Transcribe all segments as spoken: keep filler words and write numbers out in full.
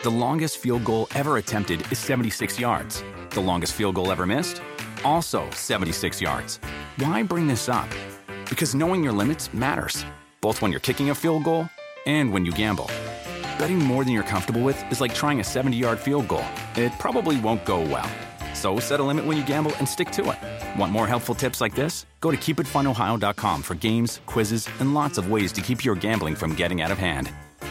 The longest field goal ever attempted is seventy-six yards. The longest field goal ever missed? Also seventy-six yards. Why bring this up? Because knowing your limits matters, both when you're kicking a field goal and when you gamble. Betting more than you're comfortable with is like trying a seventy-yard field goal. It probably won't go well. So set a limit when you gamble and stick to it. Want more helpful tips like this? Go to keep it fun ohio dot com for games, quizzes, and lots of ways to keep your gambling from getting out of hand.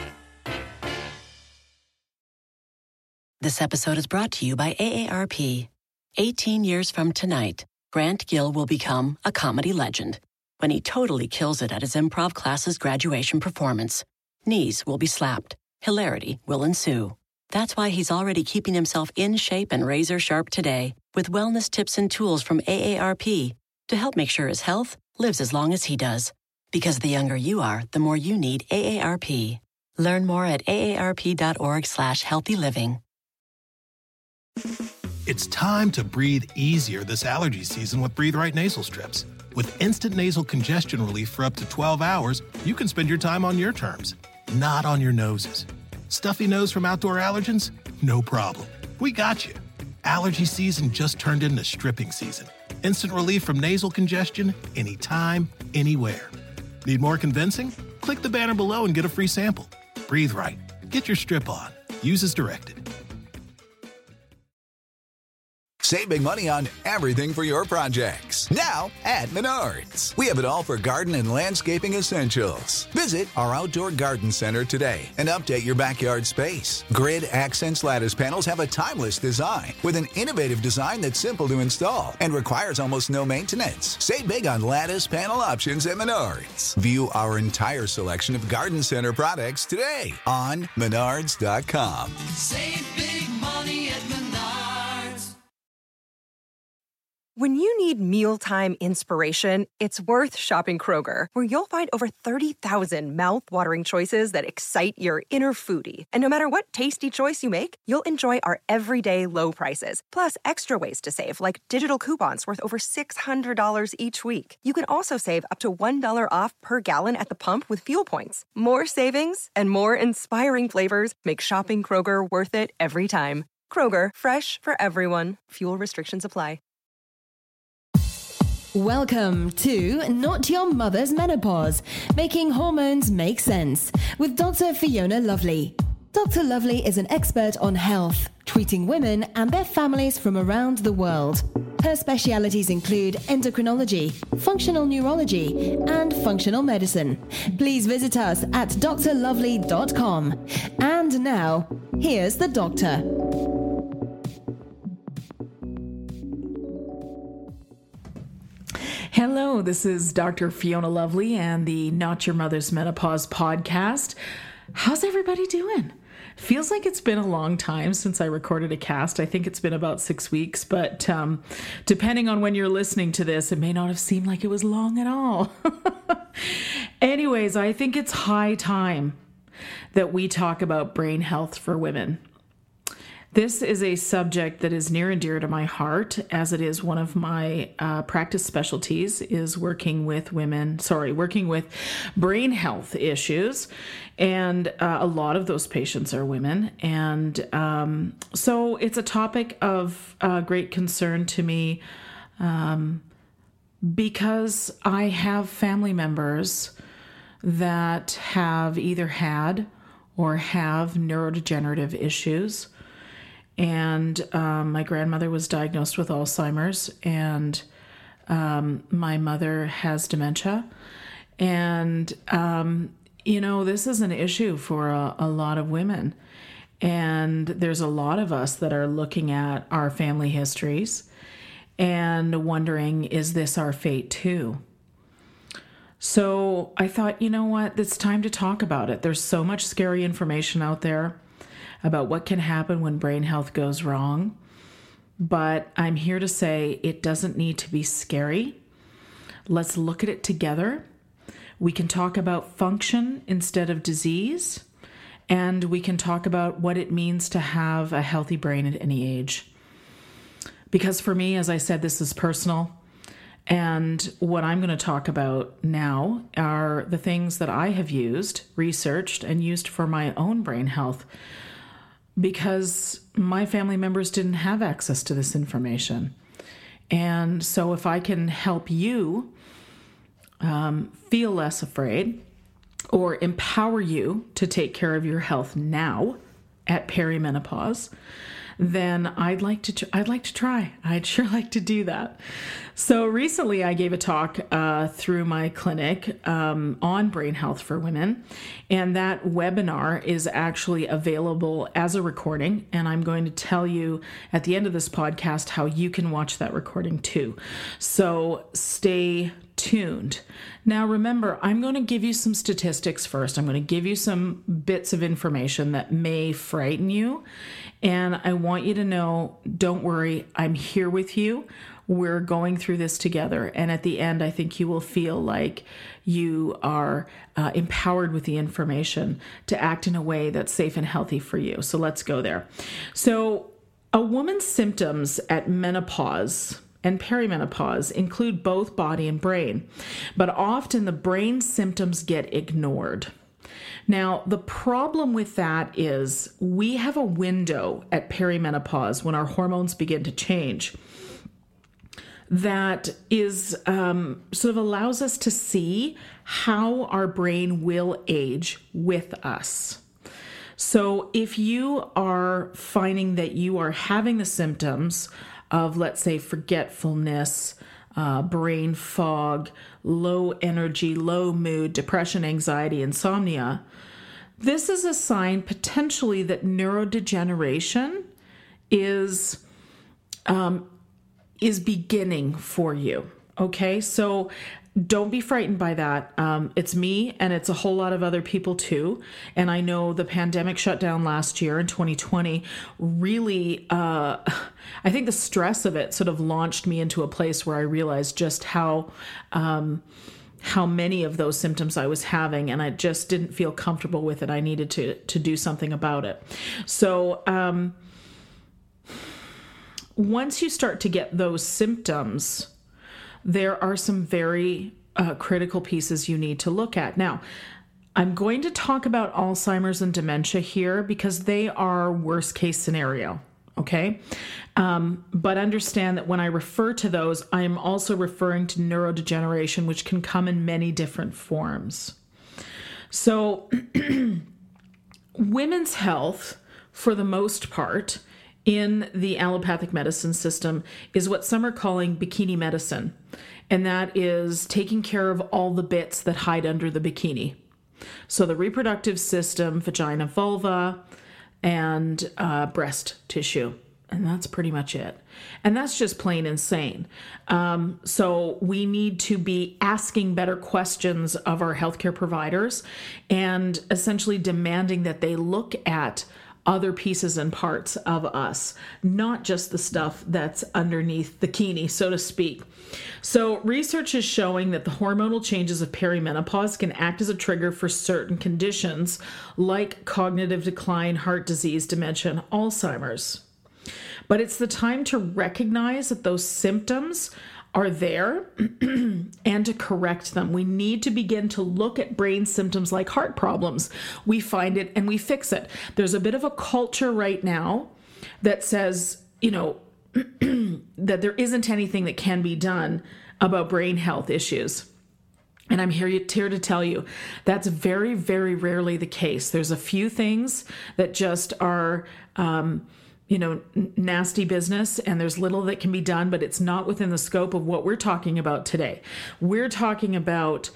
This episode is brought to you by A A R P. eighteen years from tonight, Grant Gill will become a comedy legend when he totally kills it at his improv class's graduation performance. Knees will be slapped. Hilarity will ensue. That's why he's already keeping himself in shape and razor sharp today with wellness tips and tools from A A R P to help make sure his health lives as long as he does. Because the younger you are, the more you need A A R P. Learn more at aarp.org slash healthy living. It's time to breathe easier this allergy season with Breathe Right nasal strips. With instant nasal congestion relief for up to twelve hours, you can spend your time on your terms, not on your noses. Stuffy nose from outdoor allergens? No problem. We got you. Allergy season just turned into stripping season. Instant relief from nasal congestion anytime, anywhere. Need more convincing? Click the banner below and get a free sample. Breathe Right. Get your strip on. Use as directed. Save big money on everything for your projects. Now at Menards. We have it all for garden and landscaping essentials. Visit our outdoor garden center today and update your backyard space. Grid Accents lattice panels have a timeless design with an innovative design that's simple to install and requires almost no maintenance. Save big on lattice panel options at Menards. View our entire selection of garden center products today on menards dot com. Save big money at Menards. When you need mealtime inspiration, it's worth shopping Kroger, where you'll find over thirty thousand mouth-watering choices that excite your inner foodie. And no matter what tasty choice you make, you'll enjoy our everyday low prices, plus extra ways to save, like digital coupons worth over six hundred dollars each week. You can also save up to one dollar off per gallon at the pump with fuel points. More savings and more inspiring flavors make shopping Kroger worth it every time. Kroger, fresh for everyone. Fuel restrictions apply. Welcome to Not Your Mother's Menopause, Making Hormones Make Sense, with Doctor Fiona Lovely. Doctor Lovely is an expert on health, treating women and their families from around the world. Her specialities include endocrinology, functional neurology, and functional medicine. Please visit us at d r lovely dot com. And now, here's the doctor. Hello, this is Doctor Fiona Lovely and the Not Your Mother's Menopause podcast. How's everybody doing? Feels like it's been a long time since I recorded a cast. I think it's been about six weeks, but um, depending on when you're listening to this, it may not have seemed like it was long at all. Anyways, I think it's high time that we talk about brain health for women. This is a subject that is near and dear to my heart, as it is one of my uh, practice specialties, is working with women, sorry, working with brain health issues. And uh, a lot of those patients are women. And um, so it's a topic of uh, great concern to me um, because I have family members that have either had or have neurodegenerative issues. And um, my grandmother was diagnosed with Alzheimer's, and um, my mother has dementia. And, um, you know, this is an issue for a, a lot of women. And there's a lot of us that are looking at our family histories and wondering, is this our fate too? So I thought, you know what, it's time to talk about it. There's so much scary information out there about what can happen when brain health goes wrong. But I'm here to say it doesn't need to be scary. Let's look at it together. We can talk about function instead of disease, and we can talk about what it means to have a healthy brain at any age. Because for me, as I said, this is personal. And what I'm going to talk about now are the things that I have used, researched, and used for my own brain health. because my family members didn't have access to this information. And so if I can help you um, feel less afraid or empower you to take care of your health now at perimenopause, then I'd like to tr- I'd like to try. I'd sure like to do that. So recently I gave a talk uh, through my clinic um, on brain health for women, and that webinar is actually available as a recording, and I'm going to tell you at the end of this podcast how you can watch that recording too. So stay tuned. Now remember, I'm going to give you some statistics first. I'm going to give you some bits of information that may frighten you. And I want you to know, don't worry, I'm here with you. We're going through this together. And at the end, I think you will feel like you are uh, empowered with the information to act in a way that's safe and healthy for you. So let's go there. So a woman's symptoms at menopause and perimenopause include both body and brain, but often the brain symptoms get ignored. Now, the problem with that is we have a window at perimenopause when our hormones begin to change that is um, sort of allows us to see how our brain will age with us. So if you are finding that you are having the symptoms of, let's say, forgetfulness, uh, brain fog, low energy, low mood, depression, anxiety, insomnia, this is a sign potentially that neurodegeneration is um, is beginning for you. Okay, so don't be frightened by that. Um, it's me, and it's a whole lot of other people too. And I know the pandemic shutdown last year in twenty twenty really, uh, I think the stress of it sort of launched me into a place where I realized just how, um, how many of those symptoms I was having, and I just didn't feel comfortable with it. I needed to to do something about it. So um, once you start to get those symptoms, there are some very uh, critical pieces you need to look at. Now, I'm going to talk about Alzheimer's and dementia here because they are worst case scenario, okay? Um, but understand that when I refer to those, I am also referring to neurodegeneration, which can come in many different forms. So women's health, for the most part, in the allopathic medicine system is what some are calling bikini medicine. And that is taking care of all the bits that hide under the bikini. So the reproductive system, vagina, vulva, and uh, breast tissue. And that's pretty much it. And that's just plain insane. Um, so we need to be asking better questions of our healthcare providers and essentially demanding that they look at other pieces and parts of us, not just the stuff that's underneath the bikini, so to speak. So research is showing that the hormonal changes of perimenopause can act as a trigger for certain conditions like cognitive decline, heart disease, dementia, and Alzheimer's. But it's the time to recognize that those symptoms are there and to correct them. We need to begin to look at brain symptoms like heart problems. We find it and we fix it. There's a bit of a culture right now that says, you know, that there isn't anything that can be done about brain health issues. And I'm here, here to tell you that's very, very rarely the case. There's a few things that just are, um, you know, nasty business, and there's little that can be done, but it's not within the scope of what we're talking about today. We're talking about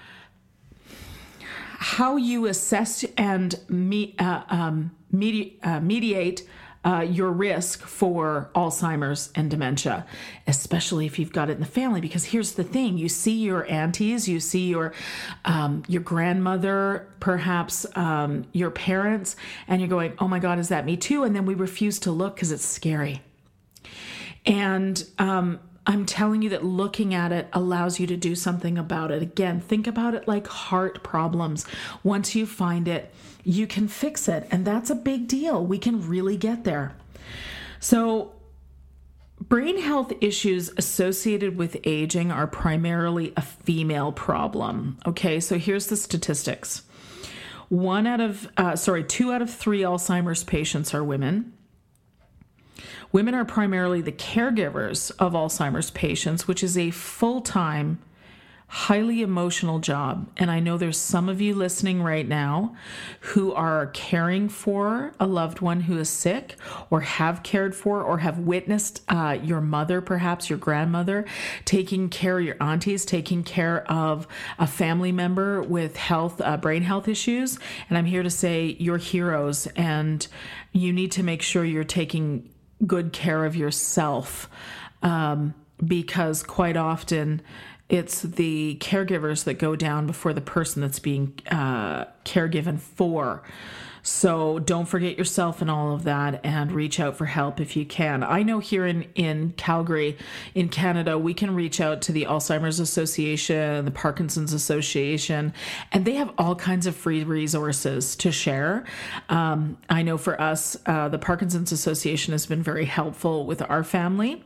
how you assess and me, uh, um, medi- uh, mediate uh, your risk for Alzheimer's and dementia, especially if you've got it in the family. Because here's the thing: you see your aunties, you see your um, your grandmother, perhaps um, your parents, and you're going, "Oh my God, is that me too?" And then we refuse to look because it's scary. And um, I'm telling you that looking at it allows you to do something about it. Again, think about it like heart problems. Once you find it, you can fix it. And that's a big deal. We can really get there. So brain health issues associated with aging are primarily a female problem. Okay, so here's the statistics. One out of, uh, sorry, two out of three Alzheimer's patients are women. Women are primarily the caregivers of Alzheimer's patients, which is a full-time, highly emotional job. And I know there's some of you listening right now who are caring for a loved one who is sick, or have cared for or have witnessed uh, your mother, perhaps your grandmother, taking care of your aunties, taking care of a family member with health, uh, brain health issues. And I'm here to say you're heroes, and you need to make sure you're taking good care of yourself, um, because quite often it's the caregivers that go down before the person that's being uh, caregiven for. So don't forget yourself and all of that, and reach out for help if you can. I know here in, in Calgary, in Canada, we can reach out to the Alzheimer's Association, the Parkinson's Association, and they have all kinds of free resources to share. Um, I know for us, uh, the Parkinson's Association has been very helpful with our family.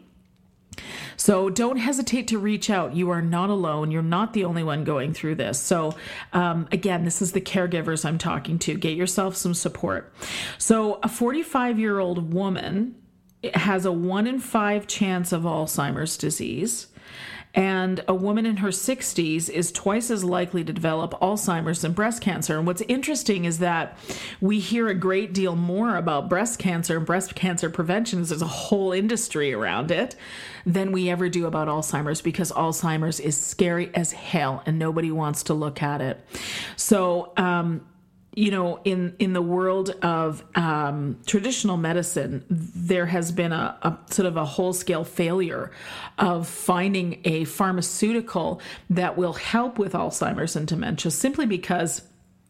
So don't hesitate to reach out. You are not alone. You're not the only one going through this. So um, again, this is the caregivers I'm talking to. Get yourself some support. So a forty-five-year-old woman has a one in five chance of Alzheimer's disease. And a woman in her sixties is twice as likely to develop Alzheimer's than breast cancer. And what's interesting is that we hear a great deal more about breast cancer and breast cancer prevention, there's a whole industry around it, than we ever do about Alzheimer's, because Alzheimer's is scary as hell and nobody wants to look at it. So, um, you know, in, in the world of um, traditional medicine, there has been a, a sort of a whole-scale failure of finding a pharmaceutical that will help with Alzheimer's and dementia, simply because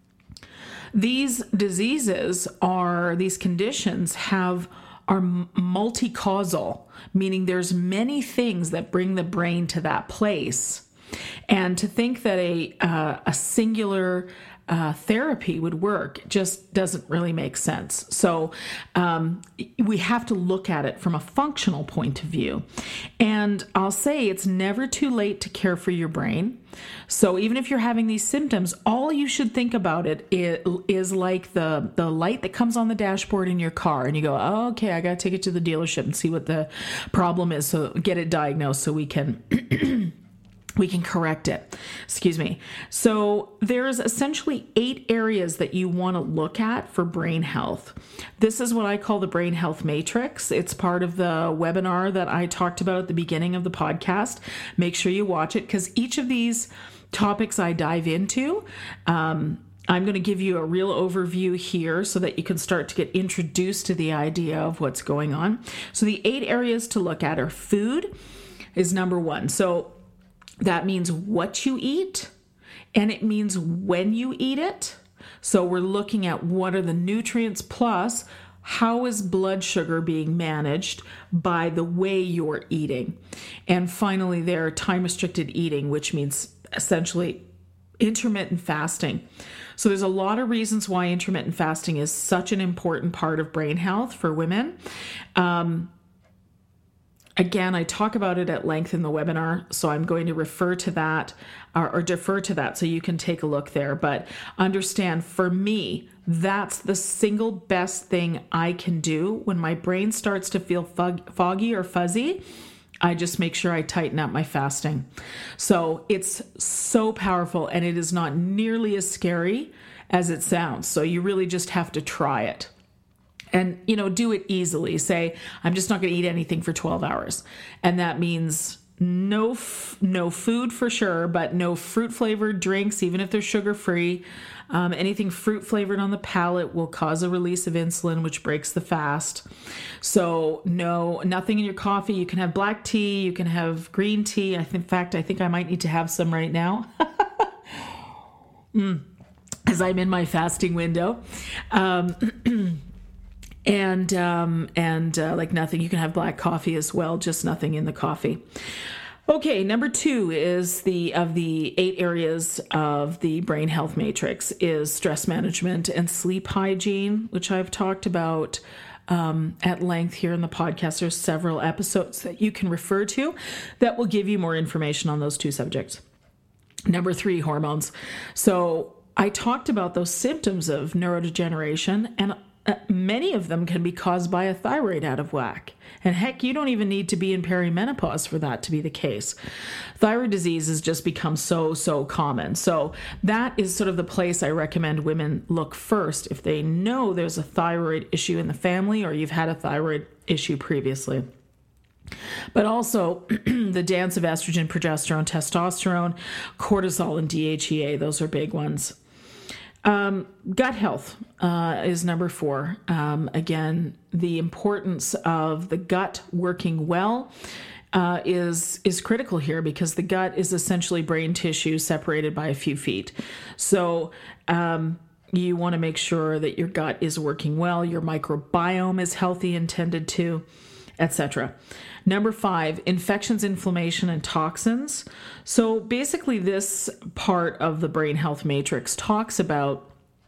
these diseases are, these conditions have, are multi-causal, meaning there's many things that bring the brain to that place. And to think that a, uh, a singular Uh, therapy would work just doesn't really make sense. So um, we have to look at it from a functional point of view. And I'll say it's never too late to care for your brain. So even if you're having these symptoms, all you should think about it is, is like the, the light that comes on the dashboard in your car, and you go, oh, okay, I got to take it to the dealership and see what the problem is, so get it diagnosed so we can we can correct it. Excuse me. So there's essentially eight areas that you want to look at for brain health. This is what I call the brain health matrix. It's part of the webinar that I talked about at the beginning of the podcast. Make sure you watch it, because each of these topics I dive into, um, I'm going to give you a real overview here so that you can start to get introduced to the idea of what's going on. So the eight areas to look at are: food is number one. So that means what you eat, and it means when you eat it. So we're looking at what are the nutrients, plus how is blood sugar being managed by the way you're eating. And finally, there are time-restricted eating, which means essentially intermittent fasting. So there's a lot of reasons why intermittent fasting is such an important part of brain health for women. Um, Again, I talk about it at length in the webinar, so I'm going to refer to that or, or defer to that so you can take a look there. But understand, for me, that's the single best thing I can do when my brain starts to feel fog, foggy or fuzzy. I just make sure I tighten up my fasting. So it's so powerful, and it is not nearly as scary as it sounds. So you really just have to try it. And, you know, do it easily. Say, I'm just not going to eat anything for twelve hours. And that means no f- no food for sure, but no fruit-flavored drinks, even if they're sugar-free. Um, anything fruit-flavored on the palate will cause a release of insulin, which breaks the fast. So no, nothing in your coffee. You can have black tea. You can have green tea. I think, in fact, I think I might need to have some right now. mm, as I'm in my fasting window. Um And, um, and, uh, like nothing, you can have black coffee as well, just nothing in the coffee. Okay. Number two is the, of the eight areas of the brain health matrix is stress management and sleep hygiene, which I've talked about, um, at length here in the podcast. There's several episodes that you can refer to that will give you more information on those two subjects. Number three, hormones. So I talked about those symptoms of neurodegeneration, and uh, many of them can be caused by a thyroid out of whack. And heck, you don't even need to be in perimenopause for that to be the case. Thyroid disease has just become so, so common. So that is sort of the place I recommend women look first if they know there's a thyroid issue in the family or you've had a thyroid issue previously. But also the dance of estrogen, progesterone, testosterone, cortisol, and D H E A. Those are big ones. Um, gut health uh, is number four. Um, again, the importance of the gut working well uh, is is critical here because the gut is essentially brain tissue separated by a few feet. So um, you want to make sure that your gut is working well, your microbiome is healthy and tended to, et cetera. Number five, infections, inflammation, and toxins. So basically this part of the brain health matrix talks about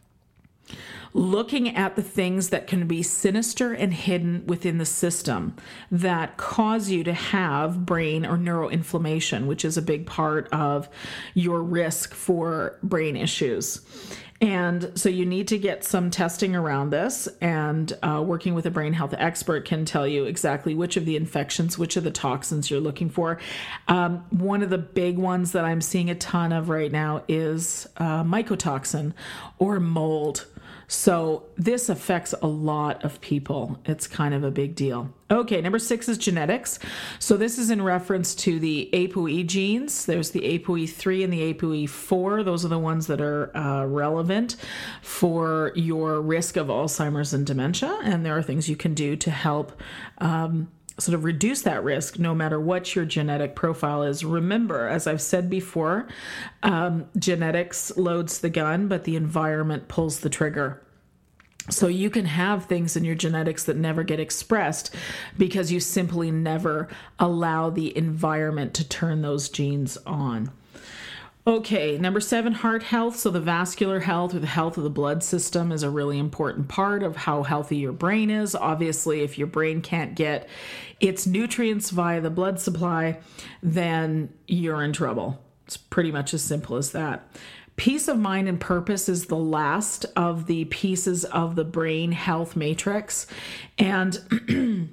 looking at the things that can be sinister and hidden within the system that cause you to have brain or neuroinflammation, which is a big part of your risk for brain issues. And so you need to get some testing around this, and uh, working with a brain health expert can tell you exactly which of the infections, which of the toxins you're looking for. Um, one of the big ones that I'm seeing a ton of right now is uh, mycotoxin or mold. So this affects a lot of people. It's kind of a big deal. Okay, number six is genetics. So this is in reference to the A P O E genes. There's the A P O E three and the A P O E four. Those are the ones that are uh, relevant for your risk of Alzheimer's and dementia. And there are things you can do to help um, sort of reduce that risk no matter what your genetic profile is. Remember, as I've said before, um, genetics loads the gun, but the environment pulls the trigger. So you can have things in your genetics that never get expressed because you simply never allow the environment to turn those genes on. Okay, number seven, heart health. So the vascular health or the health of the blood system is a really important part of how healthy your brain is. Obviously, if your brain can't get its nutrients via the blood supply, then you're in trouble. It's pretty much as simple as that. Peace of mind and purpose is the last of the pieces of the brain health matrix. And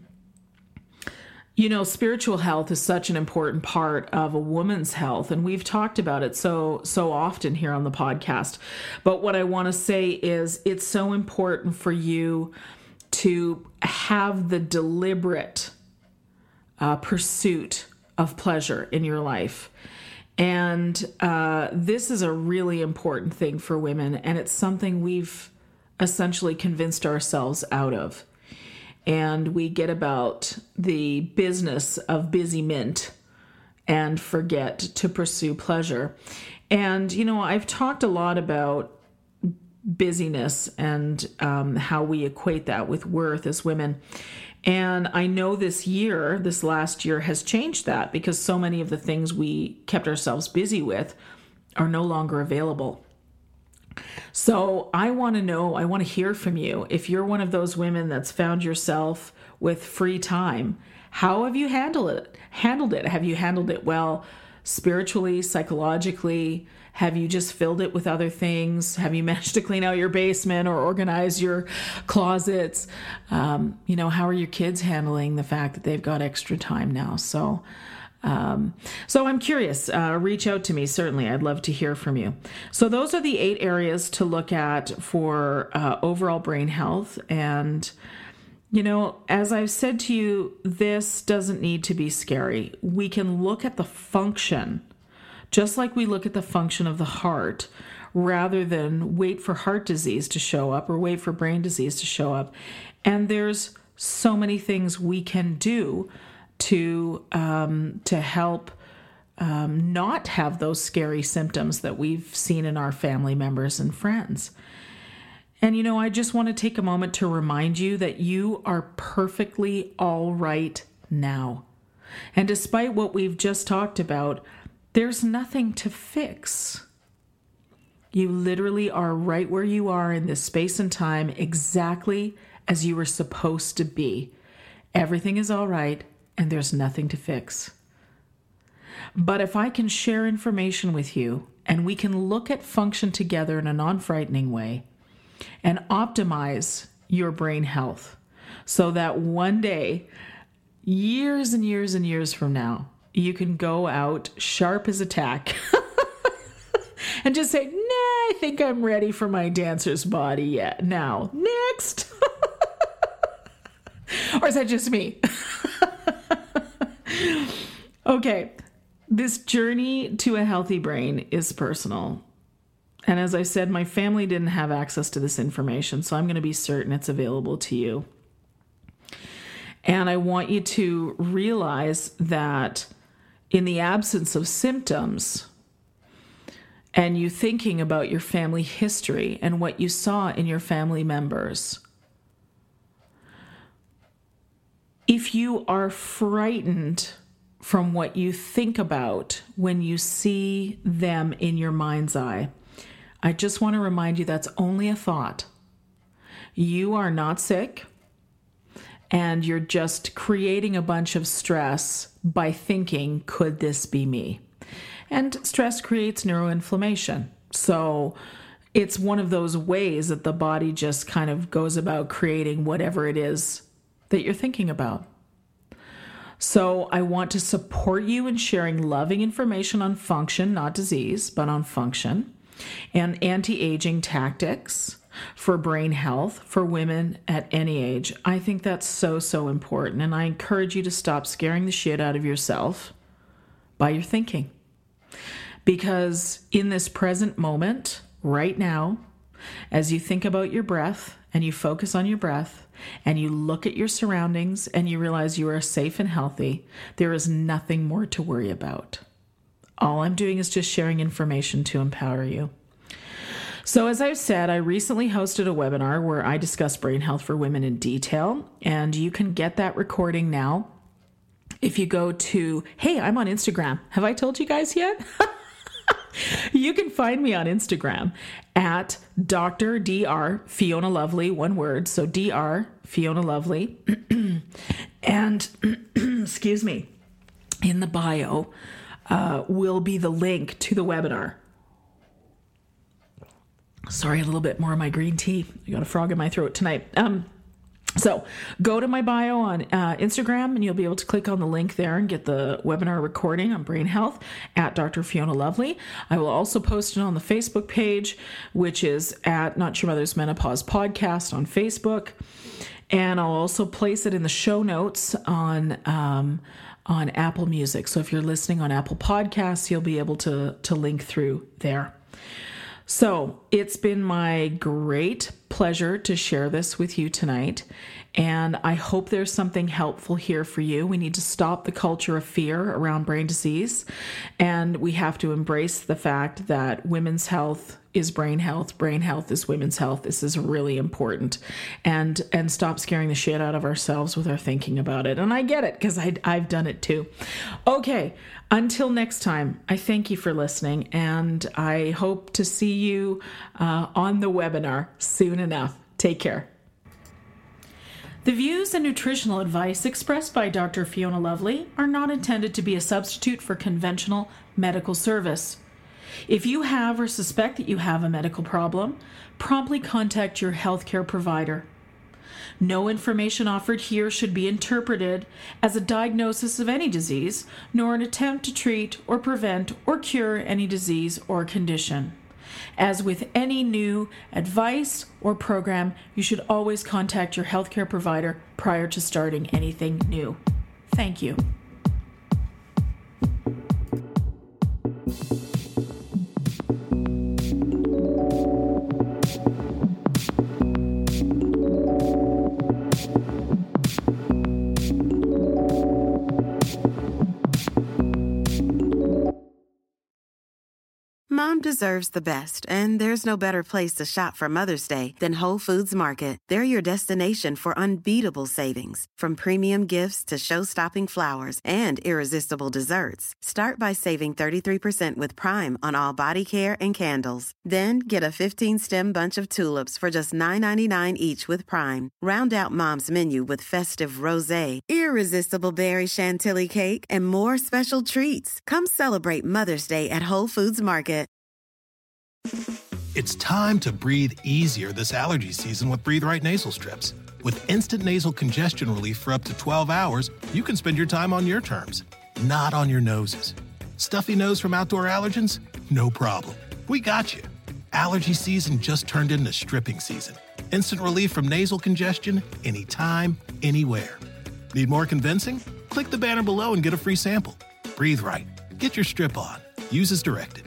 you know, spiritual health is such an important part of a woman's health, and we've talked about it so so often here on the podcast. But what I want to say is it's so important for you to have the deliberate uh, pursuit of pleasure in your life. And uh, this is a really important thing for women, and it's something we've essentially convinced ourselves out of. And we get about the business of busy mint and forget to pursue pleasure. And, you know, I've talked a lot about busyness and um, how we equate that with worth as women. And I know this year, this last year has changed that because so many of the things we kept ourselves busy with are no longer available. So I want to know, I want to hear from you. If you're one of those women that's found yourself with free time, how have you handled it? Handled it? Have you handled it well spiritually, psychologically? Have you just filled it with other things? Have you managed to clean out your basement or organize your closets? Um, you know, how are your kids handling the fact that they've got extra time now? So, um, so I'm curious. Uh, reach out to me. Certainly, I'd love to hear from you. So those are the eight areas to look at for uh, overall brain health. And, you know, as I've said to you, this doesn't need to be scary. We can look at the function just like we look at the function of the heart, rather than wait for heart disease to show up or wait for brain disease to show up. And there's so many things we can do to um, to help um, not have those scary symptoms that we've seen in our family members and friends. And, you know, I just want to take a moment to remind you that you are perfectly all right now. And despite what we've just talked about, there's nothing to fix. You literally are right where you are in this space and time, exactly as you were supposed to be. Everything is all right, and there's nothing to fix. But if I can share information with you and we can look at function together in a non-frightening way and optimize your brain health so that one day, years and years and years from now, you can go out sharp as a tack and just say, nah, I think I'm ready for my dancer's body yet. Now, next. Or is that just me? Okay. This journey to a healthy brain is personal. And as I said, my family didn't have access to this information, so I'm going to be certain it's available to you. And I want you to realize that in the absence of symptoms, and you thinking about your family history and what you saw in your family members, if you are frightened from what you think about when you see them in your mind's eye, I just want to remind you that's only a thought. You are not sick, and you're just creating a bunch of stress by thinking, could this be me? And stress creates neuroinflammation. So it's one of those ways that the body just kind of goes about creating whatever it is that you're thinking about. So I want to support you in sharing loving information on function, not disease, but on function, and anti-aging tactics for brain health for women at any age. I think that's so, so important. And I encourage you to stop scaring the shit out of yourself by your thinking. Because in this present moment, right now, as you think about your breath and you focus on your breath and you look at your surroundings and you realize you are safe and healthy, there is nothing more to worry about. All I'm doing is just sharing information to empower you. So as I've said, I recently hosted a webinar where I discuss brain health for women in detail, and you can get that recording now if you go to, hey, I'm on Instagram. Have I told you guys yet? You can find me on Instagram at Doctor Doctor Fiona Lovely, one word. So Doctor Fiona Lovely. And, excuse me, in the bio uh, will be the link to the webinar. Sorry, a little bit more of my green tea. I got a frog in my throat tonight. Um, So go to my bio on uh, Instagram and you'll be able to click on the link there and get the webinar recording on brain health at Doctor Fiona Lovely. I will also post it on the Facebook page, which is at Not Your Mother's Menopause Podcast on Facebook. And I'll also place it in the show notes on um, on Apple Music. So if you're listening on Apple Podcasts, you'll be able to, to link through there. So it's been my great pleasure to share this with you tonight, and I hope there's something helpful here for you. We need to stop the culture of fear around brain disease, and we have to embrace the fact that women's health is brain health, brain health is women's health. This is really important, and and stop scaring the shit out of ourselves with our thinking about it. And I get it, because I've done it too. Okay, until next time, I thank you for listening, and I hope to see you uh, on the webinar soon enough. Take care. The views and nutritional advice expressed by Doctor Fiona Lovely are not intended to be a substitute for conventional medical service. If you have or suspect that you have a medical problem, promptly contact your healthcare provider. No information offered here should be interpreted as a diagnosis of any disease, nor an attempt to treat or prevent or cure any disease or condition. As with any new advice or program, you should always contact your healthcare provider prior to starting anything new. Thank you. Mom deserves the best, and there's no better place to shop for Mother's Day than Whole Foods Market. They're your destination for unbeatable savings, from premium gifts to show-stopping flowers and irresistible desserts. Start by saving thirty-three percent with Prime on all body care and candles. Then get a fifteen-stem bunch of tulips for just nine ninety-nine each with Prime. Round out Mom's menu with festive rosé, irresistible berry chantilly cake, and more special treats. Come celebrate Mother's Day at Whole Foods Market. It's time to breathe easier this allergy season with Breathe Right nasal strips. With instant nasal congestion relief for up to twelve hours, you can spend your time on your terms, not on your noses. Stuffy nose from outdoor allergens? No problem. We got you. Allergy season just turned into stripping season. Instant relief from nasal congestion anytime, anywhere. Need more convincing? Click the banner below and get a free sample. Breathe Right. Get your strip on. Use as directed.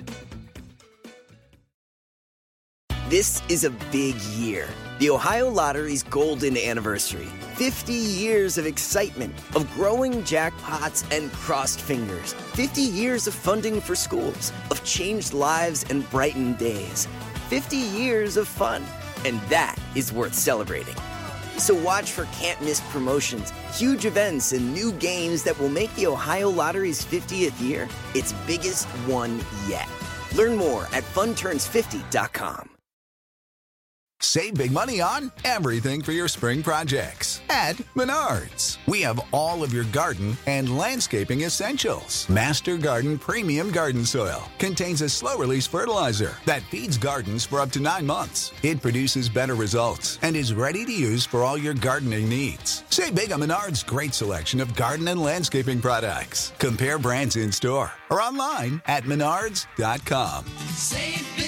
This is a big year. The Ohio Lottery's golden anniversary. fifty years of excitement, of growing jackpots and crossed fingers. fifty years of funding for schools, of changed lives and brightened days. fifty years of fun, and that is worth celebrating. So watch for can't-miss promotions, huge events, and new games that will make the Ohio Lottery's fiftieth year its biggest one yet. Learn more at fun turns fifty dot com. Save big money on everything for your spring projects at Menards. We have all of your garden and landscaping essentials. Master Garden Premium Garden Soil contains a slow-release fertilizer that feeds gardens for up to nine months. It produces better results and is ready to use for all your gardening needs. Save big on Menards' great selection of garden and landscaping products. Compare brands in store or online at menards dot com. Save big